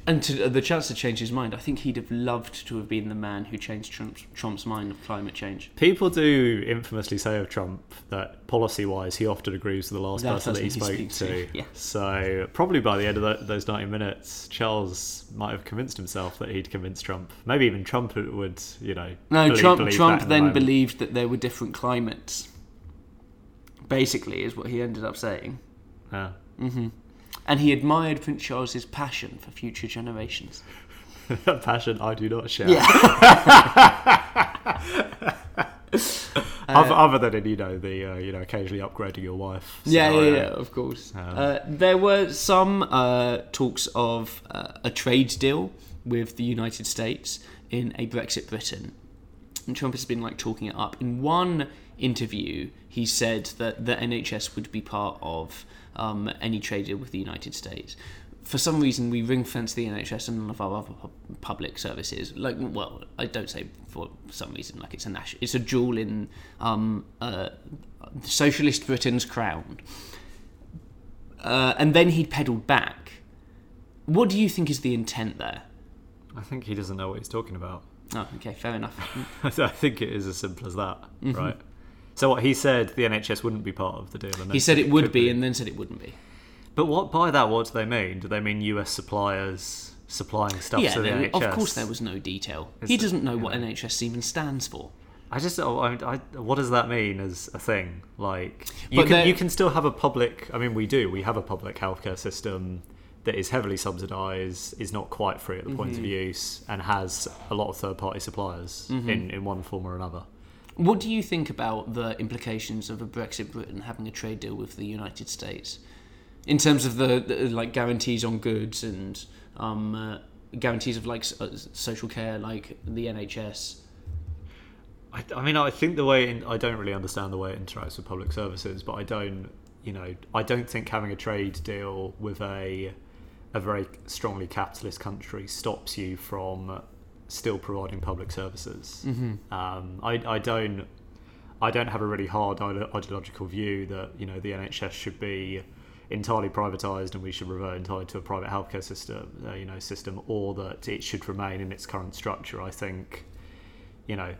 And to, uh, the chance to change his mind, I think he'd have loved to have been the man who changed Trump's, Trump's mind of climate change. People do infamously say of Trump that policy-wise, he often agrees with the last That person that he person he spoke speaks to. to, yeah. So probably by the end of the, those ninety minutes, Charles might have convinced himself that he'd convinced Trump. Maybe even Trump would, you know. No, believe, Trump. believe Trump that in the then moment. believed that there were different climates. Basically, is what he ended up saying. Yeah. hmm And he admired Prince Charles's passion for future generations. That passion I do not share. Yeah. other, other than in, you know, the uh, you know occasionally upgrading your wife. Yeah, yeah, scenario. yeah, of course. Um, uh, there were some uh, talks of uh, a trade deal with the United States in a Brexit Britain. And Trump has been like talking it up. In one interview, he said that the N H S would be part of um, any trade deal with the United States. For some reason, we ring-fence the N H S and none of our other pu- public services. Like, well, I don't say for some reason. Like, it's a national, it's a jewel in um, uh, socialist Britain's crown. Uh, and then he pedalled back. What do you think is the intent there? I think he doesn't know what he's talking about. Oh, okay, fair enough. I think it is as simple as that, Mm-hmm. right? So what he said, the N H S wouldn't be part of the deal. And He then said it would could be, and then said it wouldn't be. But what by that, what do they mean? Do they mean U S suppliers supplying stuff Yeah, to the no, N H S? of course there was no detail. Is He it- doesn't know you what know. N H S even stands for. I just, oh, I, I, what does that mean as a thing? Like, you But can they're- you can still have a public. I mean, we do. We have a public healthcare system that is heavily subsidised, is not quite free at the point Mm-hmm. of use, and has a lot of third-party suppliers Mm-hmm. in, in one form or another. What do you think about the implications of a Brexit Britain having a trade deal with the United States, in terms of the, the like guarantees on goods and um, uh, guarantees of like s- uh, social care, like the N H S? I, I mean, I think the way in, I don't really understand the way it interacts with public services, but I don't, you know, I don't think having a trade deal with a a very strongly capitalist country stops you from still providing public services. Mm-hmm. Um, I, I don't, I don't have a really hard ide- ideological view that you know the N H S should be entirely privatised and we should revert entirely to a private healthcare system, uh, you know, system, or that it should remain in its current structure. I think, you know.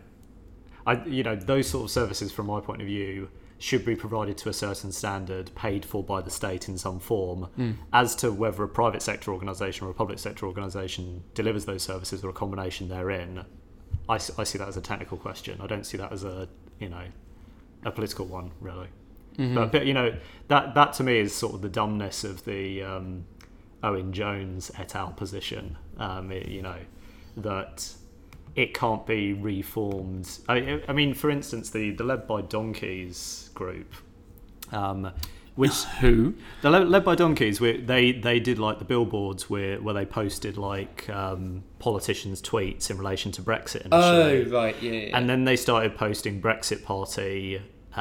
I, you know, those sort of services, from my point of view, should be provided to a certain standard, paid for by the state in some form. Mm. As to whether a private sector organisation or a public sector organisation delivers those services or a combination therein, I, s- I see that as a technical question. I don't see that as a, you know, a political one, really. Mm-hmm. But, but, you know, that, that to me is sort of the dumbness of the um, Owen Jones et al. Position, um, it, you know, that it can't be reformed. I, I mean, for instance, the, the Led by Donkeys group, um, which Who? the led, led by Donkeys, where they they did like the billboards where where they posted like um, politicians' tweets in relation to Brexit initially. Oh, right, yeah. yeah. And then they started posting Brexit Party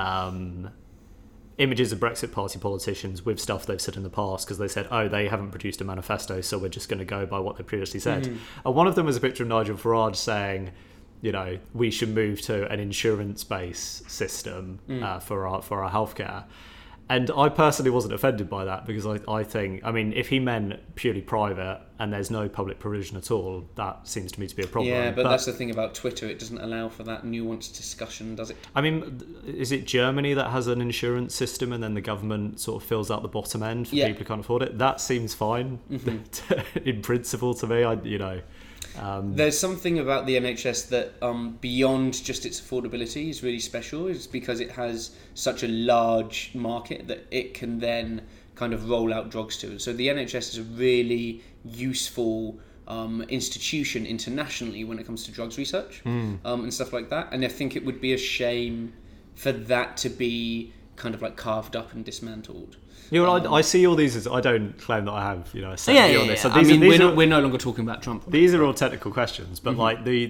um, images of Brexit Party politicians with stuff they've said in the past, because they said, oh, they haven't produced a manifesto, so we're just going to go by what they previously said. Mm. And one of them was a picture of Nigel Farage saying, you know, we should move to an insurance-based system Mm. uh, for our for our healthcare. And I personally wasn't offended by that, because I, I think, I mean, if he meant purely private and there's no public provision at all, that seems to me to be a problem. Yeah, but, that's the thing about Twitter. It doesn't allow for that nuanced discussion, does it? I mean, is it Germany that has an insurance system and then the government sort of fills out the bottom end for Yeah. people who can't afford it? That seems fine Mm-hmm. in principle to me. I, you know, um, There's something about the N H S that, um, beyond just its affordability, is really special. Is because it has such a large market that it can then kind of roll out drugs to. So the N H S is a really useful um, institution internationally when it comes to drugs research mm. um, and stuff like that. And I think it would be a shame for that to be kind of like carved up and dismantled. you know, um, I, I see all these as, I don't claim that I have, you know, a set Yeah, view yeah, on yeah. this. So I these mean, are, these we're, are, not, we're no longer talking about Trump. these are all technical questions, but Mm-hmm. like the,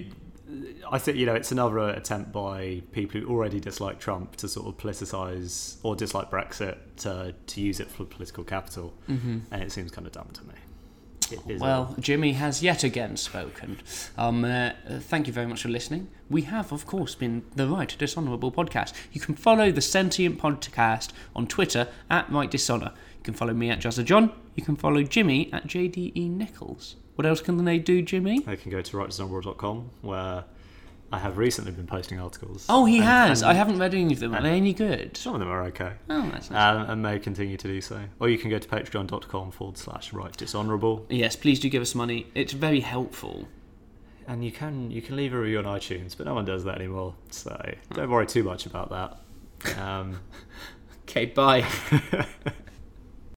I think, you know, it's another attempt by people who already dislike Trump to sort of politicise or dislike Brexit to, to use it for political capital. Mm-hmm. And it seems kind of dumb to me. It is Well, Jimmy has yet again spoken. Um, uh, thank you very much for listening. We have, of course, been the Right Dishonourable podcast. You can follow the Sentient Podcast on Twitter at Right Dishonour. You can follow me at Jazza John. You can follow Jimmy at J D E Nichols. What else can they do, Jimmy? They can go to write design world dot com, where I have recently been posting articles. Oh, he and, has. and I haven't read any of them. Are they any good? Some of them are okay. Oh, that's nice. Um, and may continue to do so. Or you can go to patreon.com forward slash write dishonourable. Yes, please do give us money. It's very helpful. And you can you can leave a review on iTunes, but no one does that anymore. So don't worry too much about that. Um, Okay, bye.